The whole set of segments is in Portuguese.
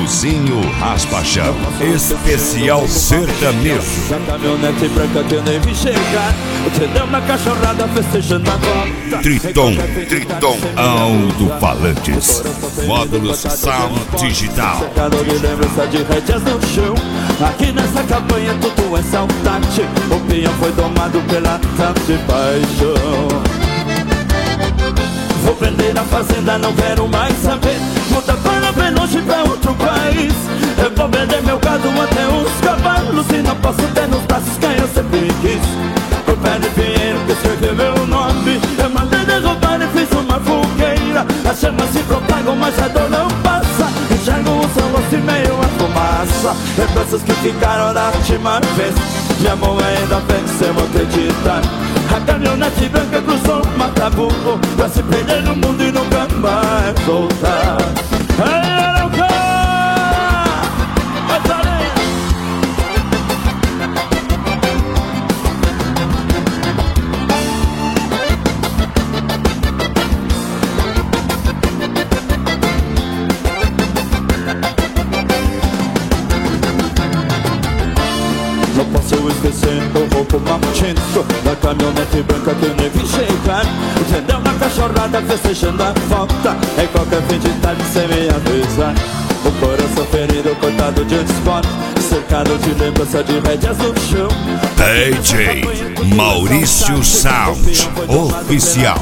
Chitãozinho Raspa-Chão. Especial sertanejo. Na caminhonete branca que eu nem vi chegar, entendeu? Na cachorrada festejando a volta. Triton Alto-Falantes. Módulos Sound Digital. Cercado de lembrança de rédeas no chão. Aqui nessa campanha tudo é saudade. O peão foi domado pela tanta paixão. Vou vender a fazenda, não quero mais saber. Muda para bem longe pra outro país. Eu vou vender meu gado até os cavalos. E não posso ter nos braços quem eu sempre quis. O pé de pinheiro que escreveu meu nome. Eu mandei derrubar e fiz uma fogueira. As chamas se propagam, mas a dor não passa. Enxergo o seu rosto e meio a fumaça. Lembranças que ficaram da última vez. Minha mão ainda vence, eu vou acreditar. A caminhonete branca cruzou o Mataburro pra se perder no mundo e nunca mais voltar. Ei, Arauca! Vai, Tareia! Não posso esquecer o roubo maldito da caminhonete branca que eu nem vi chegar. Entendeu? Na cachorrada festejando a volta. Em qualquer fim de tarde sem me avisar. O coração ferido, cortado de esporte, cercado de lembrança de rédeas no chão. DJ Maurício Sound Oficial.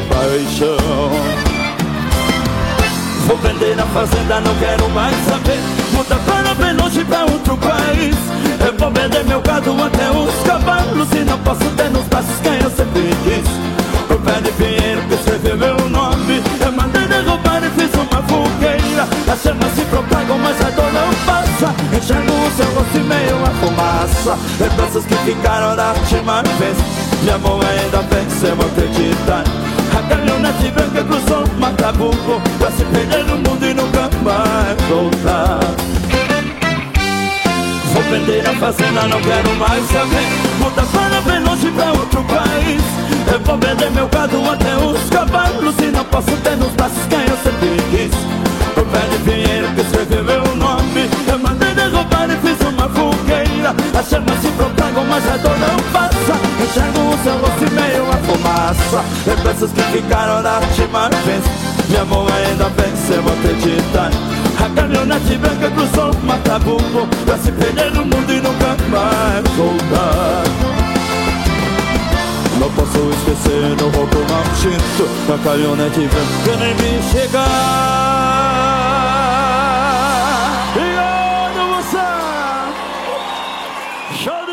Vou vender a fazenda, não quero mais saber. Muda para bem longe pra outro país. Eu vou vender meu gado até os cavalos. E não posso ter nos braços quem eu sempre quis. O pé de pinheiro que escreveu meu nome. Eu mandei derrubar e fiz uma fogueira. As chamas se propagam, mas a dor não passa. Enxergo o seu rosto e meio a fumaça. Lembranças que ficaram da última vez. Minha mão ainda vence, eu vou acreditar. A caminhonete branca cruzou o Mataburro pra se perder no mundo e nunca mais voltar. Vou vender a fazenda, não quero mais saber. Muda para bem longe pra outro país. Eu vou vender meu gado até os cavalos. E não posso ter nos braços quem eu sempre quis. O pé de pinheiro que escreveu meu nome. Eu mandei derrubar e fiz uma fogueira. As chamas se propagam, mas a dor não passa. Enxergo o seu rosto e meio a fumaça. Lembranças que ficaram da última vez. Minha mão ainda vence, eu vou acreditar. A caminhonete branca cruzou o Mataburro pra se perder no mundo e nunca mais voltar. Não posso esquecer no roubo maldito da caminhonete branca que nem me chegar. E olha você! Show!